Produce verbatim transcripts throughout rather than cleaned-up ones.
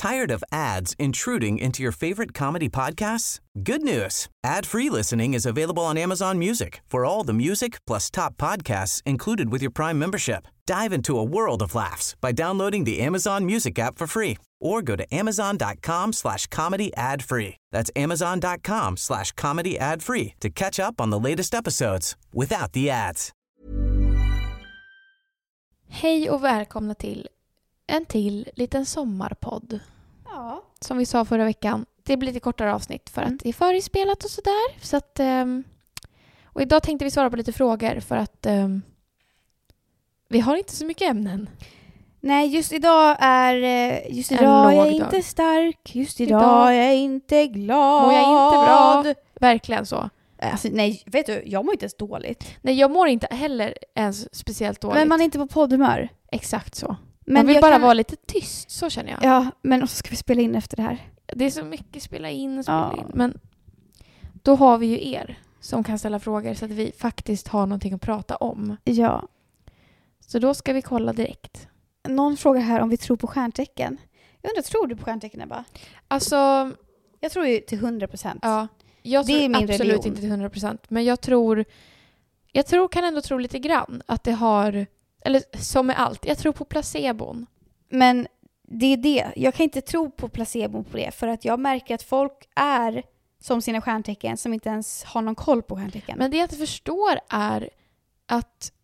Tired of ads intruding into your favorite comedy podcasts? Good news. Ad-free listening is available on Amazon Music for all the music plus top podcasts included with your Prime membership. Dive into a world of laughs by downloading the Amazon Music app for free or go to amazon.com slash comedy ad free. That's amazon.com slash comedy ad free to catch up on the latest episodes without the ads. Hej och välkomna till en till liten sommarpodd. Ja. Som vi sa förra veckan. Det blir lite kortare avsnitt för Mm. att det är förinspelat och sådär. Så att, um, och idag tänkte vi svara på lite frågor för att um, vi har inte så mycket ämnen. Nej, just idag är just En idag är jag låg inte dag. stark. Just idag, Idag är jag inte glad. Mår jag inte bra? Verkligen så. Alltså, nej, vet du, jag mår inte ens dåligt. Nej, jag mår inte heller ens speciellt dåligt. Men man är inte på poddhumör. Exakt så. Men man vill jag bara kan... vara lite tyst, så känner jag. Ja, men så ska vi spela in efter det här. Det är så mycket spela in och spela Ja. in. Men då har vi ju er som kan ställa frågor så att vi faktiskt har någonting att prata om. Ja. Så då ska vi kolla direkt. Någon frågar här om vi tror på stjärntecken. Jag undrar, tror du på stjärntecken, Ebba? Alltså, Jag tror ju till hundra procent. ja. Jag Det är tror min absolut religion. inte till hundra procent. Men jag tror, jag tror, kan ändå tro lite grann att det har, eller som med allt, jag tror på placebon. Men det är det. Jag kan inte tro på placebo på det. För att jag märker att folk är som sina stjärntecken som inte ens har någon koll på stjärntecken. Men det jag inte förstår är att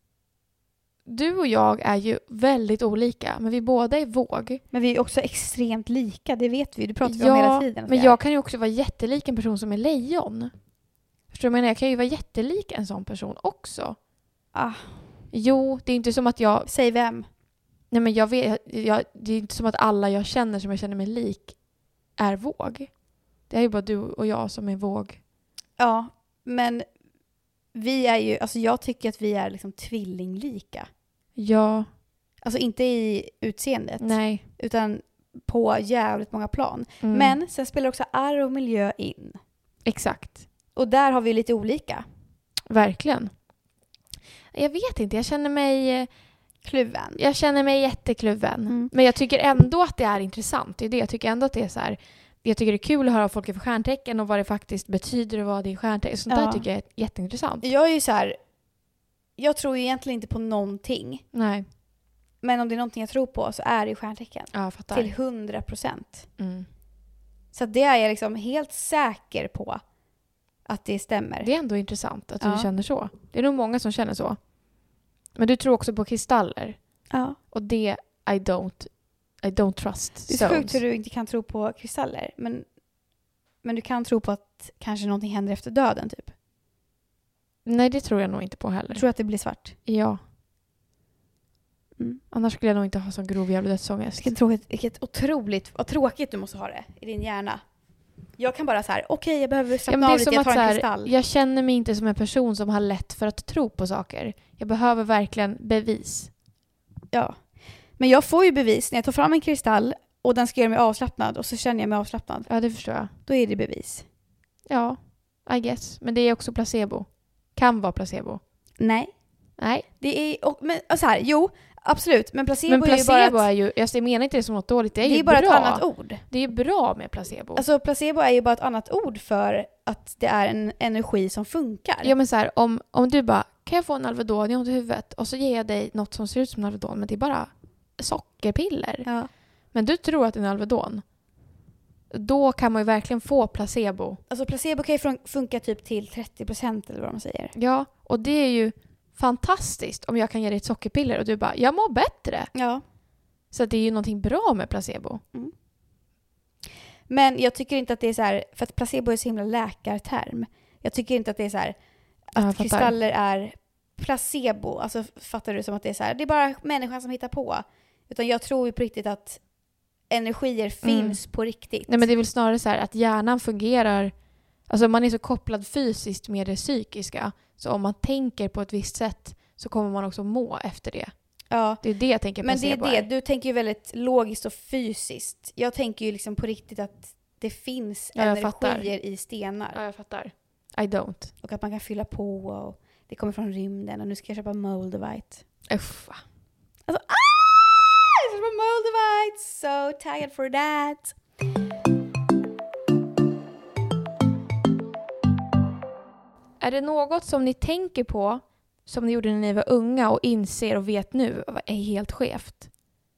du och jag är ju väldigt olika, men vi båda är våg. Men vi är också extremt lika, det vet vi. Det pratar vi Ja, om hela tiden. men jag kan ju också vara jättelik en person som är lejon. Förstår du vad jag menar? Jag kan ju vara jättelik en sån person också. Ah, Jo, det är inte som att jag... säg vem? Nej, men jag vet... Jag, det är inte som att alla jag känner som jag känner mig lik är våg. Det är ju bara du och jag som är våg. Ja, men vi är ju... Alltså jag tycker att vi är liksom tvillinglika. Ja, Alltså inte i utseendet. nej. Utan på jävligt många plan. Mm. Men sen spelar också arv och miljö in. Exakt. Och där har vi lite olika. Verkligen. Jag vet inte, jag känner mig... Kluven. Jag känner mig jättekluven. Mm. Men jag tycker ändå att det är intressant. Det är det. Jag tycker ändå att det är så här... Jag tycker det är kul att höra vad folk är för stjärntecken och vad det faktiskt betyder och vad det är stjärntecken. Sånt Ja. där tycker jag är jätteintressant. Jag är ju så här... Jag tror ju egentligen inte på någonting. Nej, Men om det är någonting jag tror på så är det ju stjärntecken. ja, jag fattar. Till hundra procent. Mm. Så det är jag liksom helt säker på att det stämmer. Det är ändå intressant att du Ja. känner så. Det är nog många som känner så. Men du tror också på kristaller. Ja. Och det, I don't, I don't trust Det är så stones. sjukt hur du inte kan tro på kristaller. Men, men du kan tro på att kanske någonting händer efter döden typ. Nej, det tror jag nog inte på heller. Jag tror att det blir svart. Ja, Mm. annars skulle jag nog inte ha sån grov jävla dödsångest. Vilket, tråkigt, vilket otroligt, vad tråkigt du måste ha det i din hjärna. Jag kan bara så här, okej okay, jag behöver Ja, slappna men det av är lite, som jag att tar så en här, kristall. jag känner mig inte som en person som har lätt för att tro på saker. Jag behöver verkligen bevis. Ja. Men jag får ju bevis när jag tar fram en kristall och den ska göra mig avslappnad och så känner jag mig avslappnad. Ja, det förstår jag. Då är det bevis. Ja, I guess. Men det är också placebo. Kan vara placebo. Nej. Nej. Det är, och, men så här, jo, absolut. Men placebo, Men placebo är ju bara, är ett, ju, jag menar inte det som något dåligt, det är, det ju är bara bra. ett annat ord. Det är bra med placebo. Alltså placebo är ju bara ett annat ord för att det är en energi som funkar. Ja, men så här, om, om du bara, kan jag få en Alvedon, jag har ont i huvudet, och så ger jag dig något som ser ut som en Alvedon, men det är bara sockerpiller. Ja. Men du tror att det är en Alvedon. Då kan man ju verkligen få placebo. Alltså placebo kan ju fun- funka typ till trettio procent eller vad man säger. Ja, och det är ju fantastiskt om jag kan ge dig ett sockerpiller och du bara, jag mår bättre. Ja. Så att det är ju någonting bra med placebo. Mm. Men jag tycker inte att det är så här, för att placebo är så himla läkarterm. Jag tycker inte att det är så här Ja, jag att fattar. kristaller är placebo. Alltså fattar du som att det är så här, det är bara människan som hittar på. Utan jag tror ju på riktigt att energier finns på riktigt. Nej, men det är väl snarare så här att hjärnan fungerar, alltså man är så kopplad fysiskt med det psykiska, så om man tänker på ett visst sätt så kommer man också må efter det. Ja. Det är det jag tänker Men det är placebo det, du tänker ju väldigt logiskt och fysiskt. Jag tänker ju liksom på riktigt att det finns Ja, jag energier fattar. i stenar. Ja, jag fattar. I don't. Och att man kan fylla på och det kommer från rymden och nu ska jag köpa Moldavite. Uff. Alltså, ah! Jag ska köpa Moldavite! that, so tired for that. Är det något som ni tänker på som ni gjorde när ni var unga och inser och vet nu är helt skevt?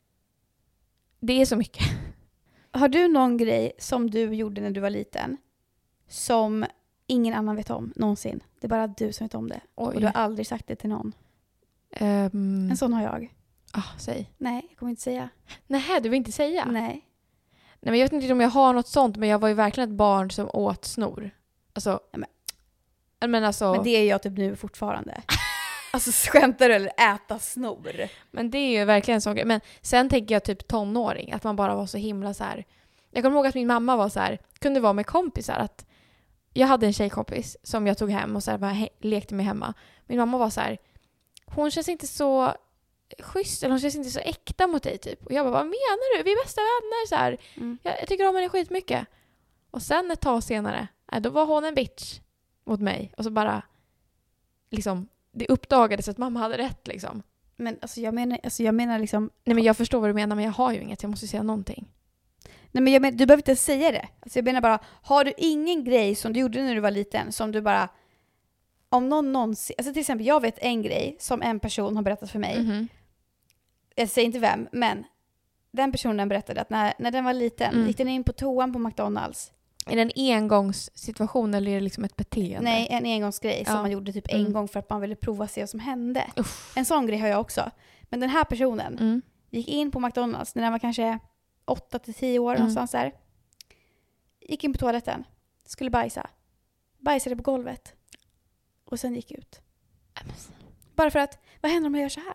Det är så mycket. Har du någon grej som du gjorde när du var liten som ingen annan vet om någonsin? Det är bara du som vet om det. Oj. Och du har aldrig sagt det till någon. Um, En sån har jag. ah, säg. Nej, jag kommer inte säga. Nej, du vill inte säga? Nej. Nej, men jag vet inte om jag har något sånt, men jag var ju verkligen ett barn som åt snor. Alltså, Nej, men, men alltså... Men det är jag typ nu fortfarande. Alltså skämtar du eller äta snor? Men det är ju verkligen en sån grej. Men sen tänker jag typ tonåring, att man bara var så himla så här. Jag kommer ihåg att min mamma var så här, kunde vara med kompisar, att jag hade en tjejkompis som jag tog hem och så här bara he- lekte med hemma. Min mamma var så här, hon känns inte så schysst, eller hon känns inte så äkta mot dig typ. Och jag bara, vad menar du? Vi är bästa vänner så här. Mm. Jag, jag tycker om henne skitmycket. Och sen ett tag senare, äh, då var hon en bitch mot mig. Och så bara liksom, det uppdagades att mamma hade rätt liksom. Men alltså jag menar, alltså jag menar liksom... Nej, men jag förstår vad du menar, men jag har ju inget. Jag måste säga någonting. Nej, men jag men, du behöver inte säga det. Alltså jag menar bara, har du ingen grej som du gjorde när du var liten som du bara... Om någon någonsin... Alltså till exempel, jag vet en grej som en person har berättat för mig. Mm-hmm. Jag säger inte vem, men den personen berättade att när, när den var liten Mm. gick den in på toan på McDonalds. Är det en engångssituation eller är det liksom ett beteende? Nej, en engångsgrej som Ja. man gjorde typ Mm. en gång för att man ville prova se vad som hände. Uff. En sån grej har jag också. Men den här personen Mm. gick in på McDonalds när den var kanske åtta till tio år Mm. någonstans där. Gick in på toaletten. Skulle bajsa. Bajsade på golvet. Och sen gick ut. Bara för att, vad händer om jag gör så här?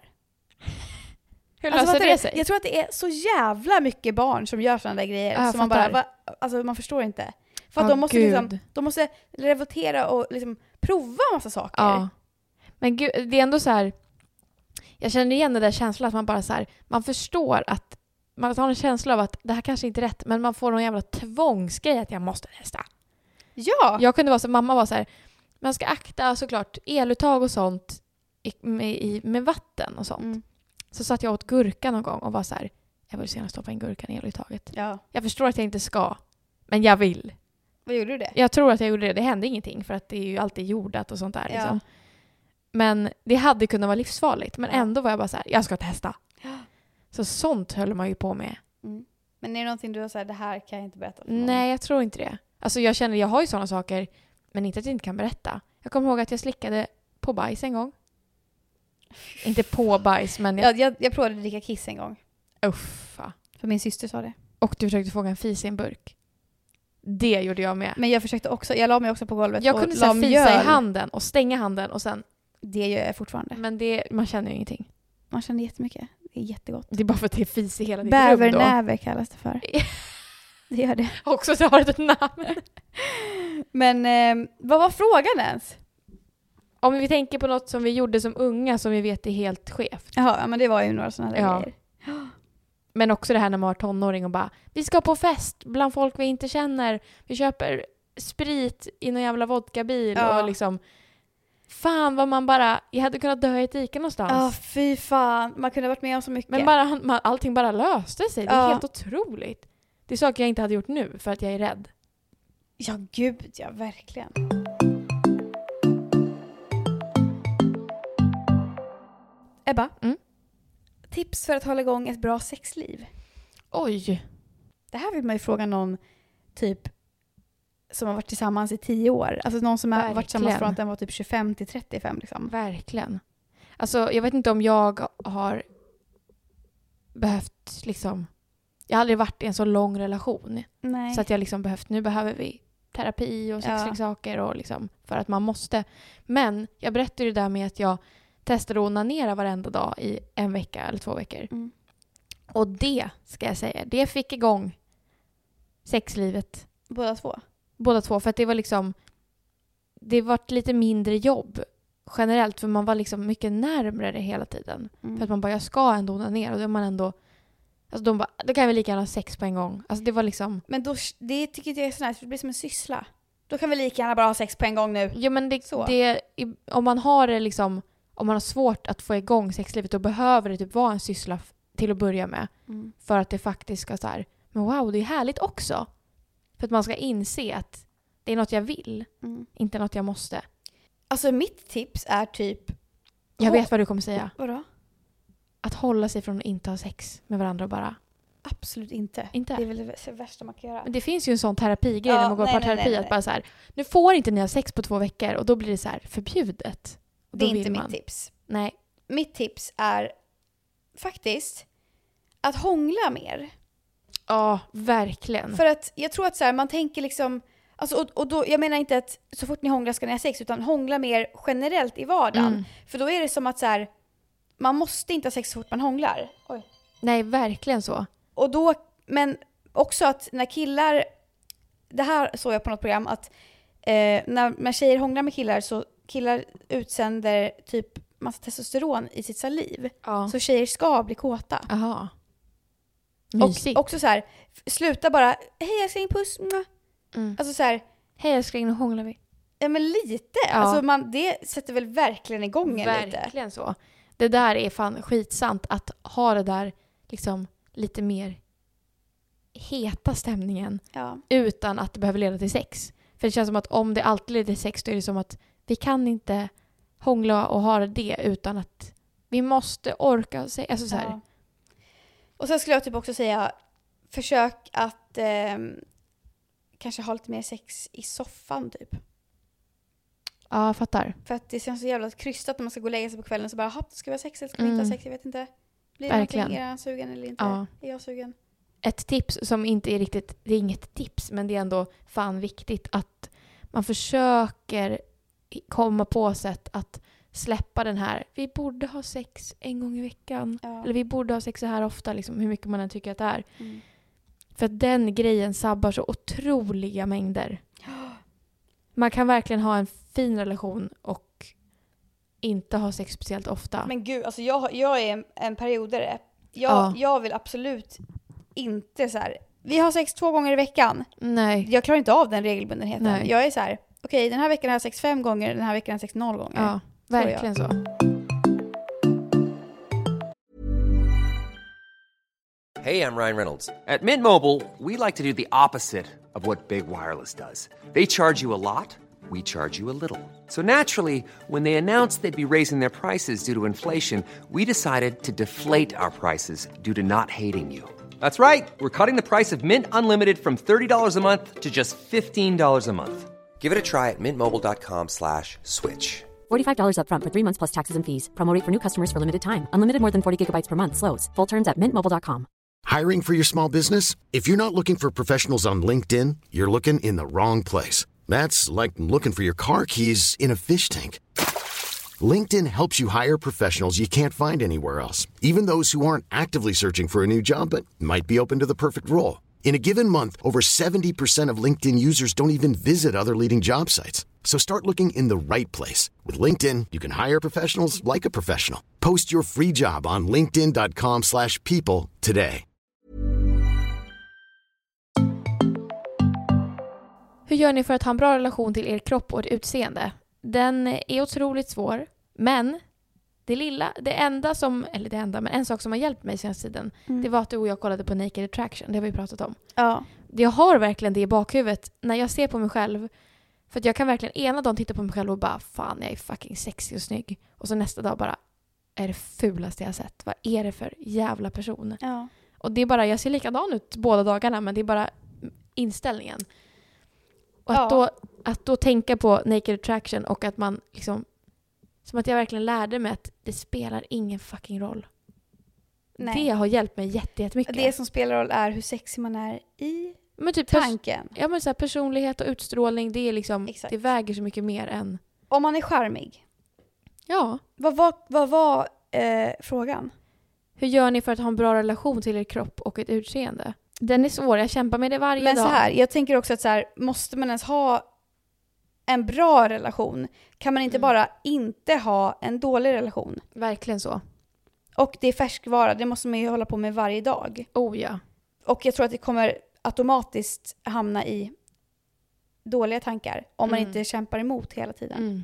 Hur Alltså, löser fattar det du? sig? Jag tror att det är så jävla mycket barn som gör sådana där grejer. Ja, jag som man bara, fattar. va, alltså man förstår inte. För att Ja, de måste gud. liksom, de måste revoltera och liksom prova massa saker. Ja. Men gud, det är ändå så här. Jag känner igen den där känslan att man bara så här, man förstår att man har en känsla av att det här kanske inte är rätt, men man får någon jävla tvångsgrej att jag måste testa. Ja. Jag kunde vara så, mamma var så här, man ska akta såklart eluttag och sånt i, med, i, med vatten och sånt. Mm. Så satt jag åt gurka någon gång och var så här, jag vill gärna stoppa in gurkan i eluttaget. Ja. Jag förstår att jag inte ska, men jag vill. Vad gjorde du det? Jag tror att jag gjorde det. Det hände ingenting för att det är ju alltid jordat och sånt där. Ja. Liksom. Men det hade kunnat vara livsfarligt. Men ändå var jag bara så här, jag ska testa. Så sånt höll man ju på med. Mm. Men är det någonting du har sagt, det här kan jag inte berätta för någon? Nej, jag tror inte det. Alltså jag känner, jag har ju sådana saker, men inte att jag inte kan berätta. Jag kommer ihåg att jag slickade på bajs en gång. Inte på bajs, men jag... Jag, jag, jag provade att dricka kiss en gång. Uffa. För min syster sa det. Och du försökte fånga en fis i en burk. Det gjorde jag med. Men jag försökte också, jag la mig också på golvet Jag och kunde la så här fisa mjöl. i handen och stänga handen och sen... Det gör jag fortfarande. Men det, man känner ju ingenting. Man känner jättemycket. Det är jättegott. Det är bara för att det är fis i hela ditt rum då. Bävernäve kallas det för. Det gör det. Också så har det ett namn. Men eh, vad var frågan ens? Om vi tänker på något som vi gjorde som unga som vi vet är helt skevt. Jaha, ja, men det var ju några sådana där Ja. grejer. Men också det här när man var tonåring och bara, vi ska på fest bland folk vi inte känner. Vi köper sprit i någon jävla vodkabil Ja. och liksom, fan vad man bara, jag hade kunnat dö i ett dike någonstans. Ja, fy fan. Man kunde ha varit med om så mycket. Men bara, man, allting bara löste sig. Det är Ja. helt otroligt. Det är saker jag inte hade gjort nu för att jag är rädd. Ja, gud, ja, verkligen. Ebba, Mm? tips för att hålla igång ett bra sexliv. Oj. Det här vill man ju fråga någon typ som har varit tillsammans i tio år. Alltså någon som har varit Verkligen. tillsammans från att den var typ tjugofem till trettiofem liksom. Verkligen. Alltså, jag vet inte om jag har behövt liksom... Jag har aldrig varit i en så lång relation. Nej. Så att jag liksom behövt... Nu behöver vi terapi och sexleksaker och liksom... För att man måste. Men jag berättade ju det där med att jag testade att onanera varenda dag i en vecka eller två veckor. Mm. Och det, ska jag säga, det fick igång sexlivet. Båda två. Båda två. För att det var liksom... Det var lite mindre jobb generellt. För man var liksom mycket närmare det hela tiden. Mm. För att man bara, jag ska ändå onanera. Och då är man ändå... Alltså de bara, då kan vi lika gärna ha sex på en gång. Alltså det var liksom... Men då, det tycker jag är så nice, för det blir som en syssla. Då kan vi lika gärna bara ha sex på en gång nu. Ja, men det, Så. det, i- om man har det liksom... Om man har svårt att få igång sexlivet, då behöver det typ vara en syssla f- till att börja med. Mm. För att det faktiskt ska så här, men wow, det är härligt också. För att man ska inse att det är något jag vill, Mm. inte något jag måste. Alltså mitt tips är typ... Jag vet vad du kommer säga. Vadå? Att hålla sig från att inte ha sex med varandra bara. Absolut inte. Inte? Det är väl det värsta man kan göra. Men det finns ju en sån terapigrej Ja, när man går nej, på nej, terapi. nej, Att nej. bara så här, nu får inte ni ha sex på två veckor. Och då blir det så här förbjudet. Och Det då är inte vill mitt man. tips. Nej. Mitt tips är faktiskt att hångla mer. Ja, verkligen. För att jag tror att så här, man tänker liksom... Alltså, och, och då, jag menar inte att så fort ni hånglar ska ni ha sex, utan hångla mer generellt i vardagen. Mm. För då är det som att så här, man måste inte ha sex så fort man hånglar. Oj. Nej, verkligen så. Och då, men också att när killar, det här såg jag på något program, att eh, när, när tjejer hånglar med killar så killar utsänder typ massa testosteron i sitt saliv. Ja. Så tjejer ska bli kåta. Aha. Mysigt. Och också så här, sluta bara, hej jag ska in puss. Mwah. Mm. Alltså så här, Hej älskling, nu hånglar vi. ja men lite. Ja. Alltså man, det sätter väl verkligen igång en lite. Verkligen så. Det där är fan skitsant, att ha det där liksom lite mer heta stämningen Ja. utan att det behöver leda till sex. För det känns som att om det alltid leder till sex, då är det som att vi kan inte hångla och ha det utan att vi måste orka säga, alltså så här. Ja. Och sen skulle jag typ också säga, försök att eh, kanske ha lite mer sex i soffan typ. Ja, jag fattar. För att det känns så jävla krystat när man ska gå och lägga sig på kvällen, så bara, hopp, ska vi ha sex eller ska vi inte Mm. ha sex? Jag vet inte. Blir det Verkligen. någonting? Är han sugen eller inte? Ja. Är jag sugen? Ett tips som inte är riktigt, det är inget tips, men det är ändå fan viktigt att man försöker komma på sätt att släppa den här, vi borde ha sex en gång i veckan. Ja. Eller vi borde ha sex så här ofta, liksom, hur mycket man än tycker att det är. Mm. För att den grejen sabbar så otroliga mängder. Man kan verkligen ha en fin relation och inte ha sex speciellt ofta. Men gud, alltså jag, jag är en, en periodare. Jag, Ja. jag vill absolut inte så här. Vi har sex två gånger i veckan. Nej. Jag klarar inte av den regelbundenheten. Nej. Jag är så här, okej, den här veckan har jag sex fem gånger, den här veckan har jag sex noll gånger. Ja, Så är jag. verkligen så. Hey, I'm Ryan Reynolds. At Mint Mobile, we like to do the opposite of what Big Wireless does. They charge you a lot, we charge you a little. So naturally, when they announced they'd be raising their prices due to inflation, we decided to deflate our prices due to not hating you. That's right. We're cutting the price of Mint Unlimited from thirty dollars a month to just fifteen dollars a month. Give it a try at mintmobile.com slash switch. forty-five dollars up front for three months plus taxes and fees. Promo rate for new customers for limited time. Unlimited more than forty gigabytes per month. Slows full terms at mint mobile dot com. Hiring for your small business? If you're not looking for professionals on LinkedIn, you're looking in the wrong place. That's like looking for your car keys in a fish tank. LinkedIn helps you hire professionals you can't find anywhere else, even those who aren't actively searching for a new job but might be open to the perfect role. In a given month, over seventy percent of LinkedIn users don't even visit other leading job sites. So start looking in the right place. With LinkedIn, you can hire professionals like a professional. Post your free job on linkedin dot com slash people today. Hur gör ni för att ha en bra relation till er kropp och ert utseende? Den är otroligt svår, men det lilla, det enda som, eller det enda, men en sak som har hjälpt mig senaste tiden, Mm. det var att du och jag kollade på Naked Attraction, det har vi pratat om. Ja. Jag har verkligen det i bakhuvudet när jag ser på mig själv, för att jag kan verkligen ena dagen titta på mig själv och bara, fan jag är fucking sexig och snygg, och så nästa dag bara, är det fulaste jag sett? Vad är det för jävla person? Ja. Och det är bara, jag ser likadan ut båda dagarna, men det är bara inställningen. Och att, Ja. då, att då tänka på Naked Attraction och att man liksom, som att jag verkligen lärde mig att det spelar ingen fucking roll. Nej. Det har hjälpt mig jätte, jättemycket. Det som spelar roll är hur sexig man är i men typ pers- tanken. ja, men så här, personlighet och utstrålning, det är liksom, Exakt. det väger så mycket mer än, Om man är charmig. ja. Vad var, vad var eh, frågan? Hur gör ni för att ha en bra relation till er kropp och ett utseende? Den är svår, jag kämpar med det varje Men dag. så här, jag tänker också att så här, måste man ens ha en bra relation? Kan man inte Mm. bara inte ha en dålig relation? Verkligen så. Och det är färskvara, det måste man ju hålla på med varje dag. Oh ja. Och jag tror att det kommer automatiskt hamna i dåliga tankar om man Mm. inte kämpar emot hela tiden. Mm.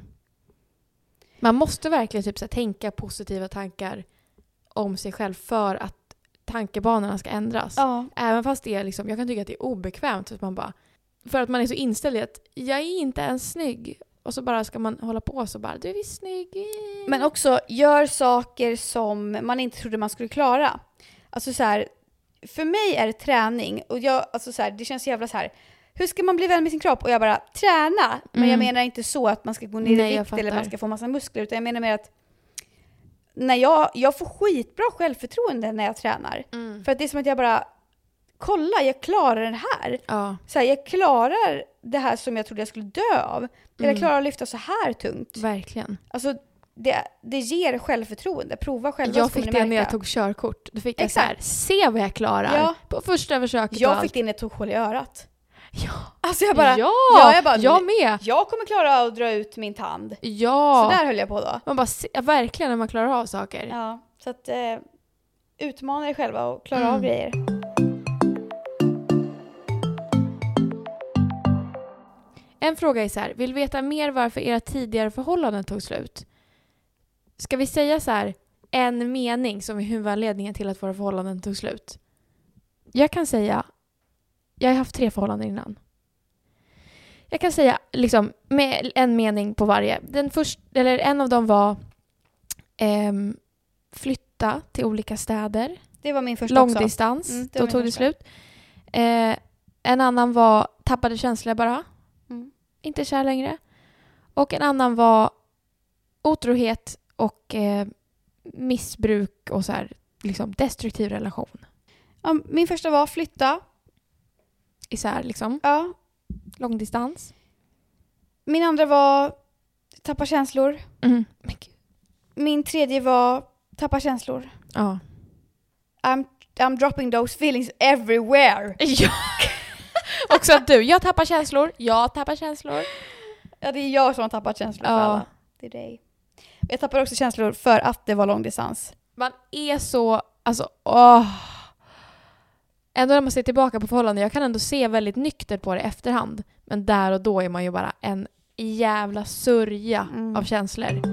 Man måste verkligen typ så här, tänka positiva tankar om sig själv för att tankebanorna ska ändras. Ja. Även fast det är liksom, jag kan tycka att det är obekvämt för att man bara, för att man är så inställd i att jag är inte ens snygg. Och så bara ska man hålla på så bara, du är visst snygg. Men också, gör saker som man inte trodde man skulle klara. Alltså så här, för mig är det träning. Och jag, alltså så här, det känns jävla så här, hur ska man bli vän med sin kropp? Och jag bara, träna! Men Mm. jag menar inte så att man ska gå ner Nej, i jag vikt eller fattar. man ska få massa muskler. Utan jag menar mer att när jag, jag får skitbra självförtroende när jag tränar. Mm. För att det är som att jag bara, kolla, jag klarar den här. Ja. Så här, jag klarar det här som jag trodde jag skulle dö av. Eller jag klarar att lyfta så här tungt. Verkligen. Alltså, det, det ger självförtroende. Prova själva. Jag så kommer fick ni det när jag märka. tog körkort. Då fick jag Exakt. så här, se vad jag klarar. Ja. På första försöket och Jag allt. fick det innan jag tog hål i örat. Ja. Alltså jag bara, ja, ja, jag bara, jag med. jag kommer klara av att dra ut min tand. Ja. Så där höll jag på då. Man bara, se, verkligen när man klarar av saker. Ja, så att eh, utmana er själva och klara Mm. av grejer. En fråga är så här, vill veta mer varför era tidigare förhållanden tog slut? Ska vi säga så här, en mening som är huvudanledningen till att våra förhållanden tog slut? Jag kan säga, jag har haft tre förhållanden innan. Jag kan säga liksom med en mening på varje. Den första, eller en av dem var ehm, flytta till olika städer. Det var min första också. Långdistans, Mm, det då var min tog det första. slut. Eh, en annan var tappade känslor bara. Mm. Inte kär längre. Och en annan var otrohet och eh, missbruk och så här, liksom destruktiv relation. Ja, min första var flytta. Isär liksom. Ja. Långdistans. Min andra var tappa känslor. Mm. Men gud. Min tredje var tappa känslor. Ja. I'm, I'm dropping those feelings everywhere. Ja. Också att du, jag tappar känslor. Jag tappar känslor. Ja, det är jag som har tappat känslor för Ja. alla. Det är dig. Jag tappar också känslor för att det var långdistans. Man är så, alltså, åh. Ändå när man ser tillbaka på förhållanden, jag kan ändå se väldigt nyktert på det i efterhand. Men där och då är man ju bara en jävla sörja Mm. av känslor.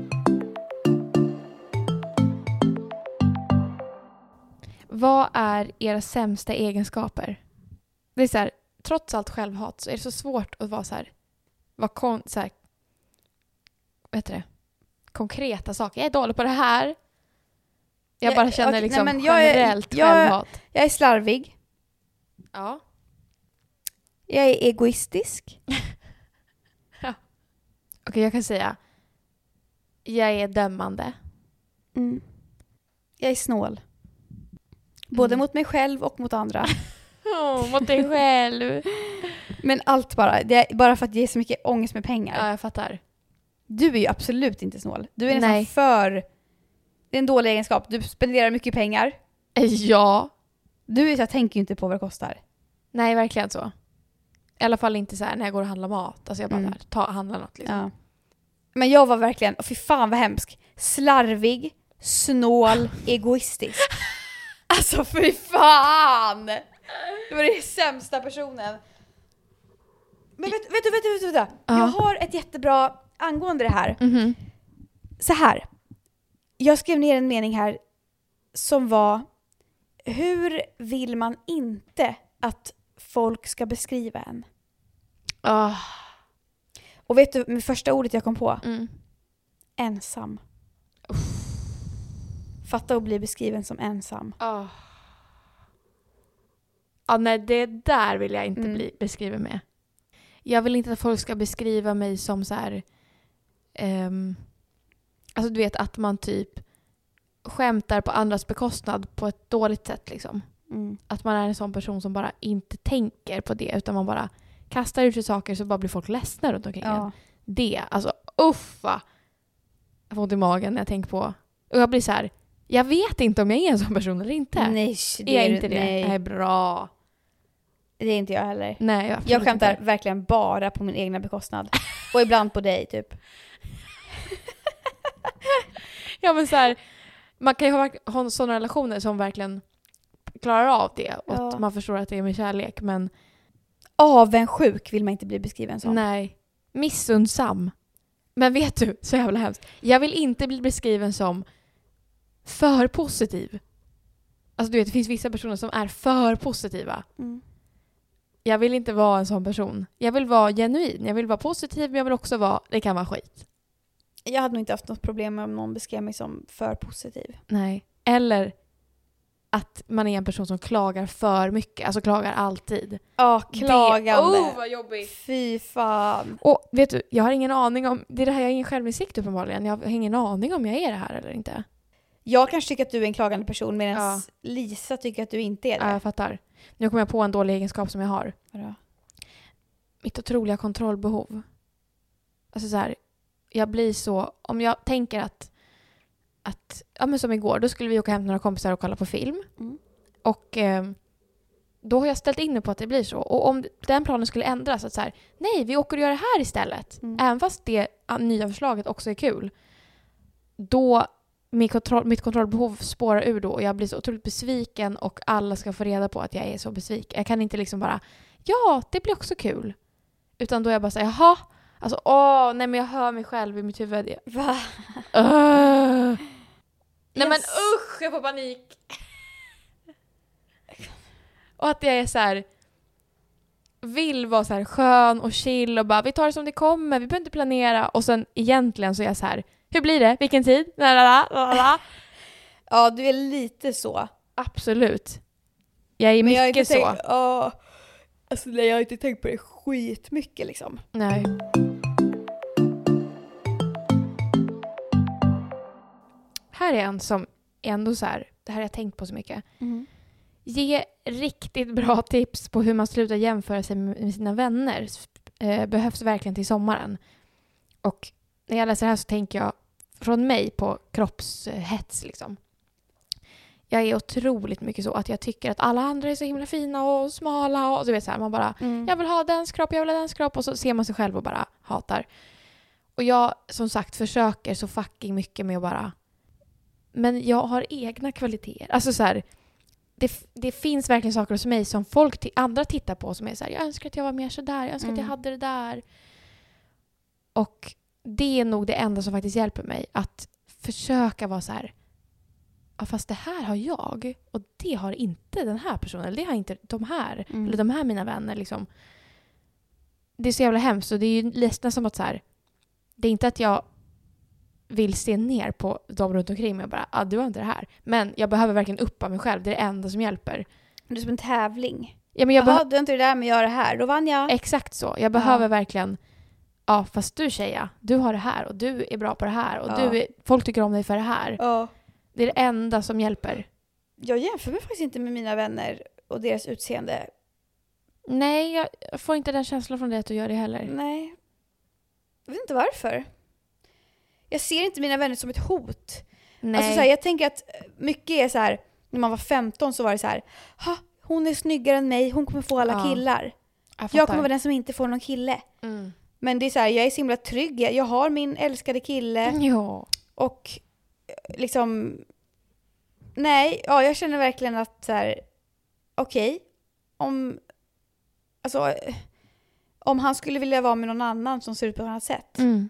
Vad är era sämsta egenskaper? Det är så här, trots allt självhat så är det så svårt att vara så här, vara kon, så här, vet du det? Konkreta saker. Jag är dålig på det här. Jag Jag- bara känner okej, liksom nej, men jag är- generellt jag- självhat. Jag är slarvig. Ja. Jag är egoistisk. Okej, jag kan säga jag är dömande. Mm. Jag är snål. Både Mm. mot mig själv och mot andra. Oh, mot dig själv. Men allt bara. Det är bara för att ge så mycket ångest med pengar. Ja, jag fattar. Du är ju absolut inte snål. Du är nästan Nej. för... Det är en dålig egenskap. Du spenderar mycket pengar. Ja. Du är så här, tänker ju inte på vad det kostar. Nej, verkligen så. I alla fall inte så här när jag går och handlar mat. Alltså jag bara Mm. där, ta, handla något liksom. Ja. Men jag var verkligen, oh, fy fan vad hemsk. Slarvig, snål, egoistisk. Alltså fy fan! Det var den sämsta personen. Men vet, vet du, vet du, vet du, vet du. Ja. Jag har ett jättebra angående det här. Mhm. Så här. Jag skrev ner en mening här som var: hur vill man inte att folk ska beskriva en? Ah. Och vet du, med första ordet jag kom på? Mm. Ensam. Fatta att bli beskriven som ensam. Ah. Ja, nej, det där vill jag inte Mm. bli beskriven med. Jag vill inte att folk ska beskriva mig som så här... ehm, alltså du vet att man typ skämtar på andras bekostnad på ett dåligt sätt liksom. Mm. Att man är en sån person som bara inte tänker på det utan man bara kastar ut sig saker så bara blir folk ledsna runt omkring en. Ja. Det, alltså uffa. Jag får ont i magen när jag tänker på. Och jag blir så här, jag vet inte om jag är en sån person eller inte. Nej, det är jag du- inte det? Nej, Nej, bra. det är inte jag heller. Nej, jag, absolut Jag skämtar inte. verkligen bara på min egna bekostnad. Och ibland på dig, typ. Ja, men så här, man kan ju ha, ha sådana relationer som verkligen klarar av det. Och Ja. att man förstår att det är med kärlek. Men Avundsjuk vill man inte bli beskriven som. nej, missundsam. Men vet du, så jävla hemskt. Jag vill inte bli beskriven som för positiv. Alltså du vet, det finns vissa personer som är för positiva. Mm. Jag vill inte vara en sån person. Jag vill vara genuin. Jag vill vara positiv, men jag vill också vara, det kan vara skit. Jag hade nog inte haft något problem med om någon beskrev mig som för positiv. Nej. Eller att man är en person som klagar för mycket. Alltså klagar alltid. Ja, klagande. Det, oh, vad jobbigt. Fy fan. Och vet du, jag har ingen aning om, det är det här, jag har ingen självinsikt uppenbarligen. Jag har ingen aning om jag är det här eller inte. Jag kanske tycker att du är en klagande person, medan Ja. Lisa tycker att du inte är det. Ja, jag fattar. Nu kommer jag på en dålig egenskap som jag har. Vadå? Mitt otroliga kontrollbehov. Alltså så här, jag blir så, om jag tänker att, att ja men som igår, då skulle vi åka hem till några kompisar och kolla på film. Mm. Och eh, då har jag ställt in det på att det blir så. Och om den planen skulle ändras, att så här, nej, vi åker och gör det här istället. Mm. Även fast det nya förslaget också är kul. Då, mitt, kontroll, mitt kontrollbehov spårar ur då. Och jag blir så otroligt besviken och alla ska få reda på att jag är så besviken. Jag kan inte liksom bara, ja, det blir också kul. Utan då är jag bara så här, jaha. Alltså, åh, nej men jag hör mig själv i mitt huvud. Va? Uh. Nej men Yes. usch, jag får panik. Och att jag är så här, vill vara så här skön och chill och bara, vi tar det som det kommer, vi behöver inte planera. Och sen egentligen så är jag så här, hur blir det? Vilken tid? Lalala. Ja, du är lite så. Absolut. Jag är Men jag har mycket inte så. tänkt, åh, alltså nej, jag har inte tänkt på det skitmycket liksom. Nej. Här är en som ändå så här, det här har jag tänkt på så mycket. Mm. Ge riktigt bra tips på hur man slutar jämföra sig med sina vänner. Eh, behövs verkligen till sommaren. Och när jag läser det här så tänker jag från mig på kroppshets liksom. Jag är otroligt mycket så att jag tycker att alla andra är så himla fina och smala och du vet så här, man bara, Mm. jag vill ha dens kropp, jag vill ha dens kropp, och så ser man sig själv och bara hatar. Och jag som sagt försöker så fucking mycket med att bara, men jag har egna kvaliteter. Alltså så här, det, det finns verkligen saker hos mig som folk t- andra tittar på som är så här, jag önskar att jag var mer så där, jag önskar Mm. att jag hade det där. Och det är nog det enda som faktiskt hjälper mig, att försöka vara så här, ja, fast det här har jag och det har inte den här personen, eller det har inte de här, Mm. eller de här mina vänner liksom. Det är så jävla hemskt, och det är ju nästan som att så här, det är inte att jag vill se ner på dem runt omkring mig och bara, ah, du har inte det här. Men jag behöver verkligen uppa mig själv, det är det enda som hjälper. Det är som en tävling. Ja, men jag Jaha, behöver du har inte det där, men jag har det här. Då vann jag. exakt så. Jag behöver verkligen, ja, fast du tjeja, du har det här och du är bra på det här och Ja. du är, folk tycker om dig för det här. Ja. Det är det enda som hjälper. Jag jämför mig faktiskt inte med mina vänner och deras utseende. Nej, jag får inte den känslan från dig att du gör det heller. Nej. Jag vet inte varför. Jag ser inte mina vänner som ett hot. Nej. Alltså så här, jag tänker att mycket är så här, när man var femton så var det så här, ha, hon är snyggare än mig, hon kommer få alla Ja. killar. jag, Jag fattar. kommer vara den som inte får någon kille. Mm. Men det är så här, jag är så himla trygg. Jag har min älskade kille Ja. och liksom, nej, ja, jag känner verkligen att så här, okej, om alltså om han skulle vilja vara med någon annan som ser ut på ett annat sätt, Mm.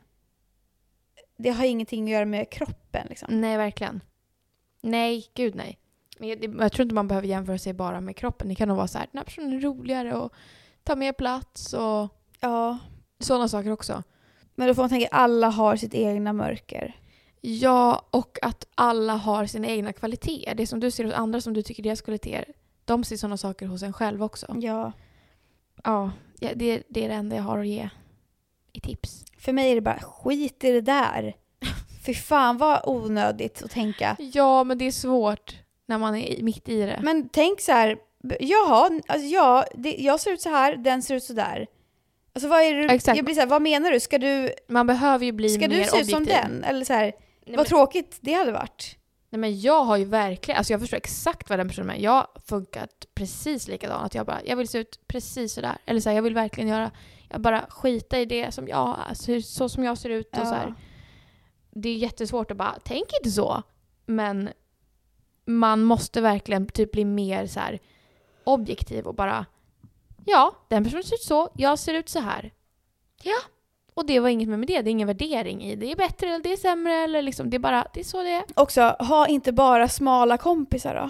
det har ingenting att göra med kroppen liksom. Nej, verkligen. Nej, gud nej. Men jag, jag tror inte man behöver jämföra sig bara med kroppen. Det kan nog vara så här, den här personen är roligare och tar mer plats och Ja, sådana saker också. men då får man tänka att alla har sitt egna mörker. Ja, och att alla har sina egna kvaliteter. Det som du ser hos andra som du tycker är deras kvaliteter, de ser sådana saker hos en själv också. Ja. Ja, ja det, det är det enda jag har att ge i tips. För mig är det bara, skit i det där. Fy fan vad onödigt att tänka. Ja, men det är svårt när man är i- mitt i det. Men tänk så här, jaha, alltså ja, det, jag ser ut så här, den ser ut så där. Alltså vad är det, Exakt. jag blir så här, vad menar du? Ska du, Man behöver ju bli ska mer du se ut objektiv. som den? Eller så här, Nej, vad men, tråkigt det hade varit. nej, men jag har ju verkligen, alltså jag förstår exakt vad den personen är. Jag har funkat precis likadant. Att jag bara, jag vill se ut precis så där. Eller så här, jag vill verkligen göra, jag bara skita i det som jag, alltså, så som jag ser ut och så här. Det är jättesvårt att bara, tänk inte så. Men man måste verkligen typ bli mer så här objektiv och bara, ja, den personen ser ut så, jag ser ut så här. Ja, och det var inget med det. Det är ingen värdering i det är bättre eller det är sämre eller liksom, det är bara, det är så det är. Också, ha inte bara smala kompisar då.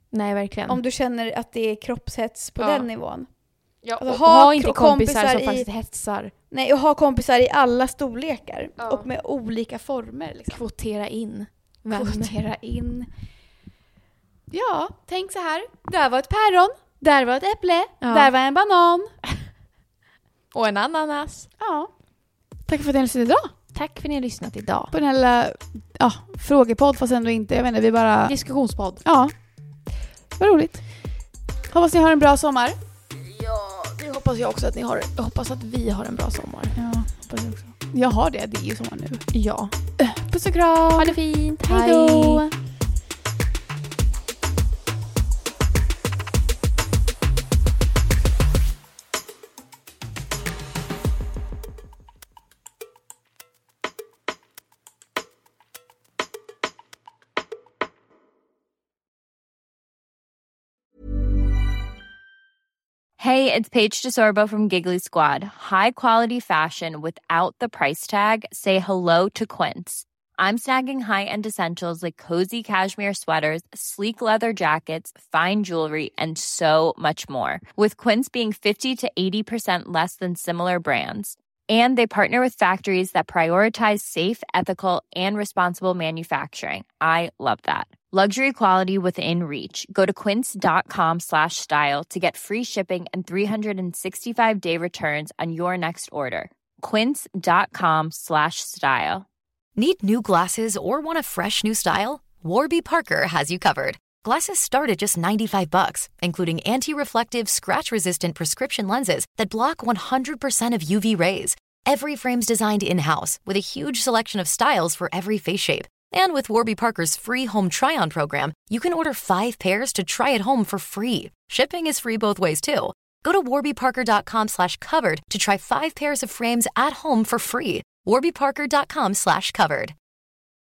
Nej, verkligen. Om du känner att det är kroppshets på Ja. den nivån. ja, alltså, och ha ha inte ko- kompisar, kompisar som i- faktiskt hetsar. Nej, och ha kompisar i alla storlekar. Ja. Och med olika former. Liksom. Kvotera in vänner. Kvotera in. Ja, tänk så här. Där var ett päron. Där var ett äpple. Ja. Där var en banan. Och en ananas. Ja. Tack för att ni lyssnade idag. Tack för att ni har lyssnat idag. På den här lilla ja, frågepodd, fast ändå inte. Jag vet inte, vi bara... Diskussionspodd. Ja. Vad roligt. Hoppas ni har en bra sommar. Ja, det hoppas jag också att ni har. Jag hoppas att vi har en bra sommar. Ja, hoppas jag också. Jag har det. Det är ju sommar nu. Ja. Puss och kram. Ha det fint. Hej då. Hey, it's Paige DeSorbo from Giggly Squad. High quality fashion without the price tag. Say hello to Quince. I'm snagging high-end essentials like cozy cashmere sweaters, sleek leather jackets, fine jewelry, and so much more. With Quince being fifty to eighty percent less than similar brands. And they partner with factories that prioritize safe, ethical, and responsible manufacturing. I love that. Luxury quality within reach. Go to quince.com slash style to get free shipping and three sixty-five day returns on your next order. Quince.com slash style. Need new glasses or want a fresh new style? Warby Parker has you covered. Glasses start at just ninety-five bucks, including anti-reflective, scratch-resistant prescription lenses that block one hundred percent of U V rays. Every frame's designed in-house with a huge selection of styles for every face shape. And with Warby Parker's free home try-on program, you can order five pairs to try at home for free. Shipping is free both ways, too. Go to warbyparker.com slash covered to try five pairs of frames at home for free. warbyparker.com slash covered.